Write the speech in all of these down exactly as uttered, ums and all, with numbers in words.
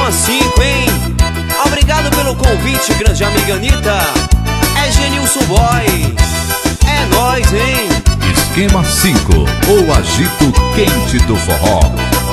Esquema cinco, hein? Obrigado pelo convite, grande amiga Anitta. É Genilson Boy. É nóis, hein? Esquema cinco, o agito quente do forró.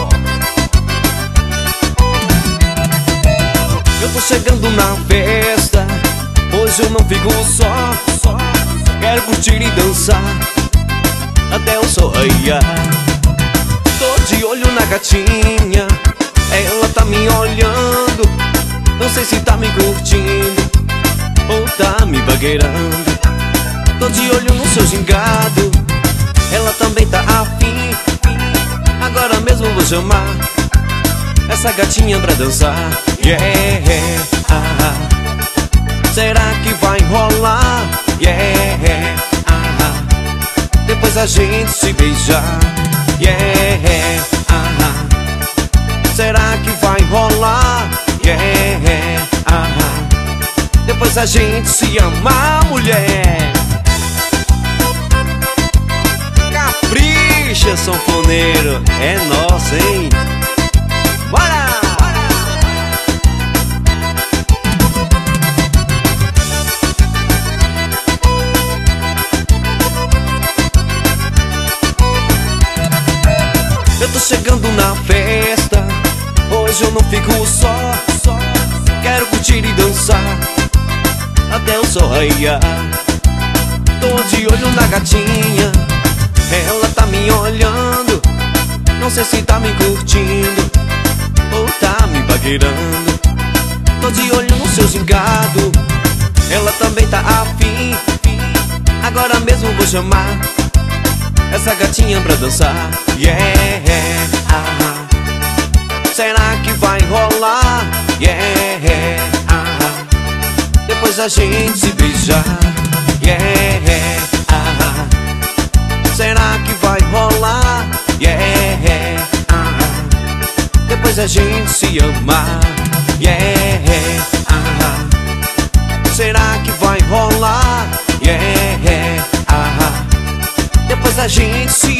Eu tô chegando na festa, hoje eu não fico só, só. Quero curtir e dançar até o sol raiar. Tô de olho na gatinha, ela tá me olhando. Não sei se tá me curtindo ou tá me bagueirando. Tô de olho no seu gingado, ela também tá afim. Agora mesmo vou chamar essa gatinha pra dançar. Yeah, ah, ah. Será que vai rolar? Yeah, ah, ah. Depois a gente se beijar. Yeah, ah, ah. Será que vai rolar? Yeah, ah, ah. Depois a gente se amar, mulher. Capricha, sanfoneiro, é nosso, hein? Bora! Eu tô chegando na festa, hoje eu não fico só, só. Quero curtir e dançar até o sol raiar. Tô de olho na gatinha, ela tá me olhando. Não sei se tá me curtindo ou tá me bagueirando. Tô de olho no seu gingado, ela também tá afim. Agora mesmo vou chamar essa gatinha pra dançar. Yeah, ah, ah. Será que vai rolar? Yeah, ah, ah. Depois a gente se beijar. Yeah, ah, ah. Será que vai rolar? Yeah, ah, ah. Depois a gente se amar. Yeah, ah, ah. Será que vai rolar? Yeah, ah, ah. Depois a gente se